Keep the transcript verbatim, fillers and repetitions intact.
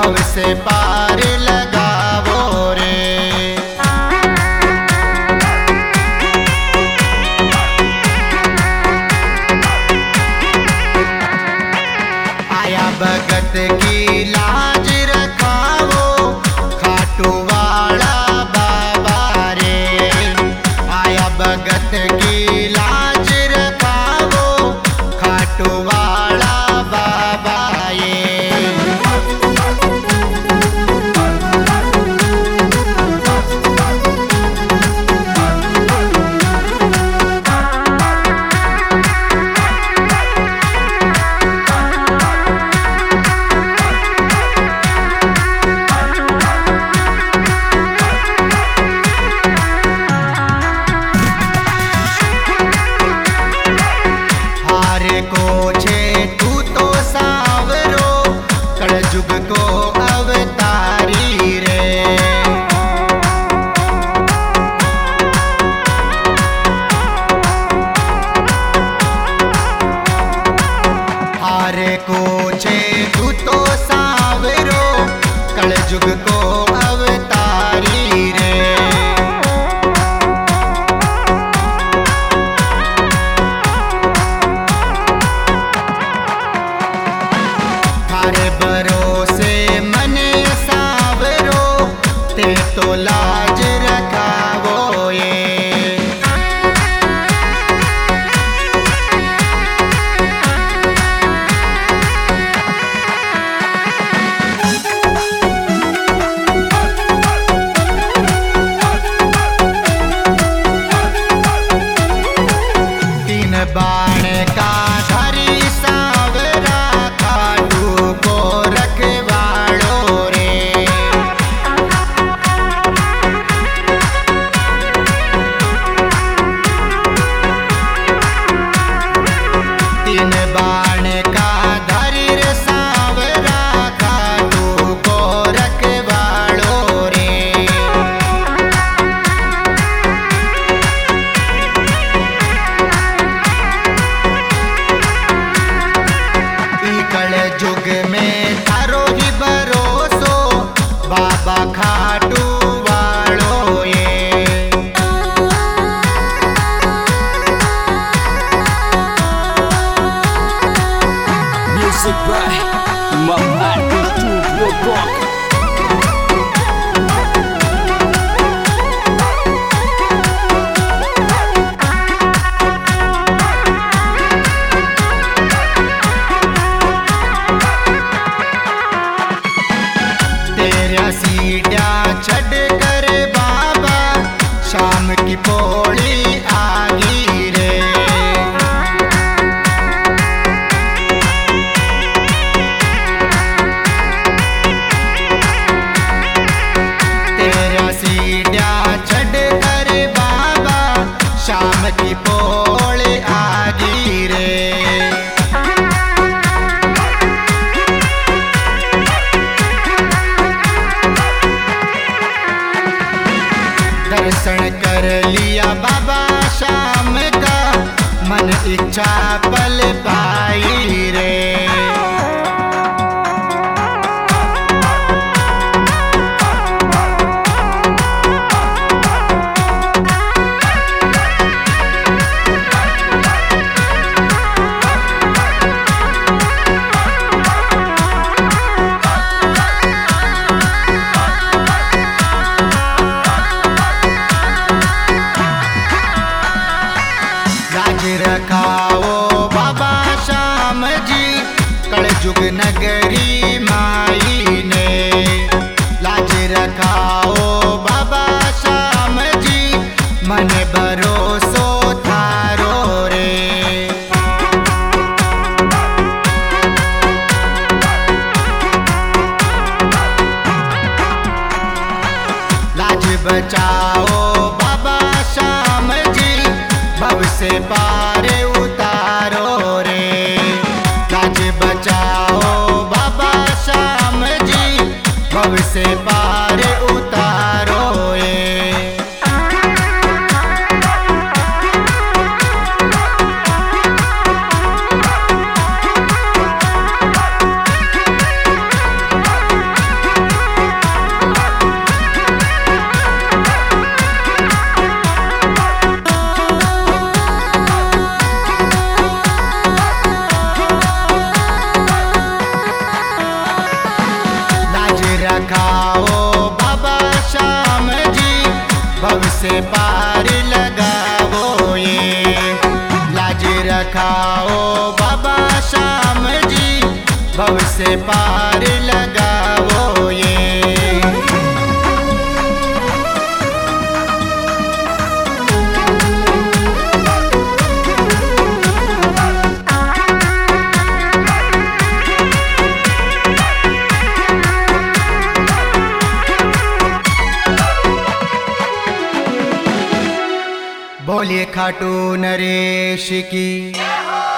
भव से पार लगावो रे। आया भगत की लाज रखावो खाटू वाला बाबा रे। आया भगत की लाज रखावो खाटू वाला बाबा ये। को छे तू तो सावरो कलयुग को अवतारी रे। हारे को छे तू तो सावरो कलयुग को अवतारी रे। भरोसे मने सावरो ते तो लाज रखावो ये। तीन बाण का धरी सावरा खाटू को रखवाड़ो रे। तीन बाण का धरी रे सावरा खाटू को रखवाड़ो रे। कल युग में तारो ही भरोसो बाबा खाटू वालो ये। Music by Muhammad Studio Rock. सीढ़िया छड़ कर बाबा शाम की पौड़ी आगी रे। तेरा सीढ़िया छड़ कर बाबा शाम की पौड़ी आगी रे। दर्शन कर लिया बाबा शाम का मन इच्छा पल पाई रे। लाज रखाओ बाबा श्याम जी कलयुग नगरी माई ने। लाज रखाओ बाबा श्याम जी मन भरोसो थारो रे। लाज बचाओ बाबा श्याम जी भव से पार उतारो रे। लाज बचाओ बाबा श्याम जी भव से पार उतारो ये। रखाओ बाबा श्याम जी, भव से पार लगाओ ये। लाज रखाओ बाबा श्याम जी, भव से पार लगाओ ये। बोलिए खाटू नरेश की।